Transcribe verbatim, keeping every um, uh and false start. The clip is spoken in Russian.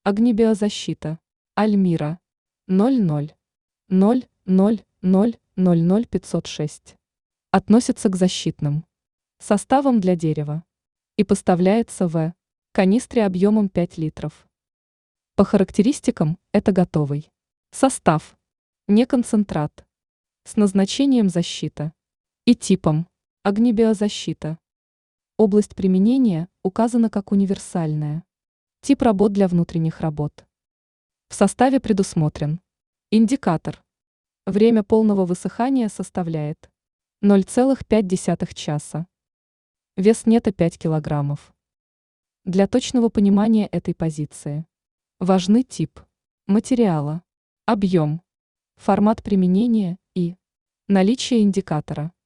Огнебиозащита. Альмира. ноль ноль ноль ноль ноль ноль ноль пятьсот шесть. Относится к защитным составам для дерева и поставляется в канистре объемом пять литров. По характеристикам это готовый состав, не концентрат, с назначением защита и типом огнебиозащита. Область применения указана как универсальная. Тип работ для внутренних работ. В составе предусмотрен индикатор. Время полного высыхания составляет ноль целых пять десятых часа. Вес нета пять килограммов. Для точного понимания этой позиции важны тип материала, объем, формат применения и наличие индикатора.